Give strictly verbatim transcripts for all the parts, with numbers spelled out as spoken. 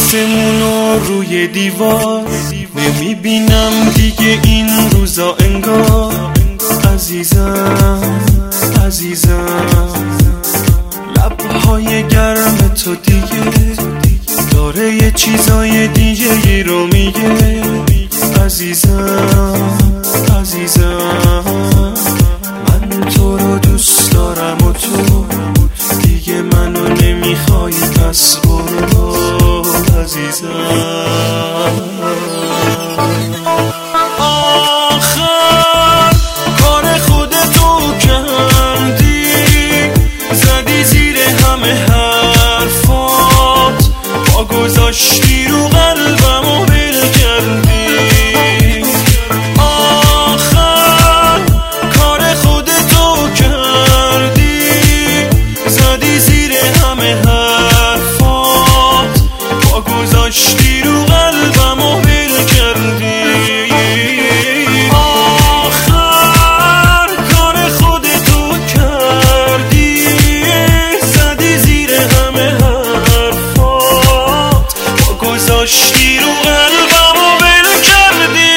عکسمونو روی دیوار نمیبینم دیگه این روزا انگار. عزیزم عزیزم لبهای گرم تو دیگه داره یه چیزای دیگه رو میگه. عزیزم عزیزم من تو رو دوست دارم و تو دیگه منو نمیخوای، پس برو عزیزم. آخر کار خودتو کردی، زدی زیر همه حرفات، پا گذاشتی رو قلبم و ول کردی. آخر کار خودتو کردی، زدی زیر همه حرفات، پا گذاشتی رو قلبم و ول کردی. آخر کار خودتو کردی، زدی زیر همه حرفات، پا گذاشتی رو قلبم و ول کردی.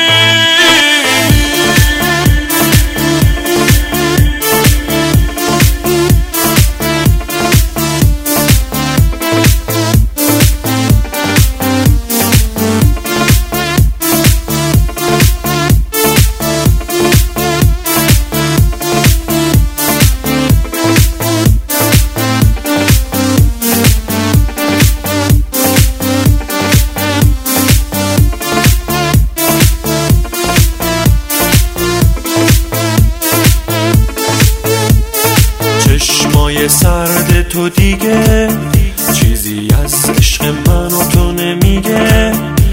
چشمای سرد تو دیگه چیزی از عشق من و تو نمیگه.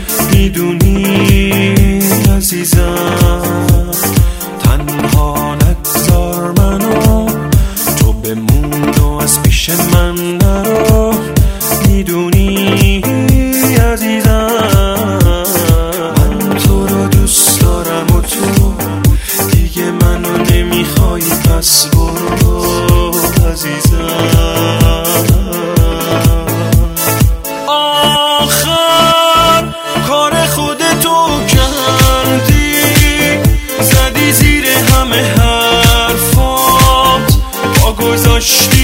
میدونی عزیزم تنها نگذار منو، تو بمون و از پیش من نرو. میدونی عزیزم من تو رو دوست دارم و تو دیگه منو نمیخوای، پس برو عزیزم. آخر کار خودتو کردی، زدی زیر همه حرفات، پا گذاشتی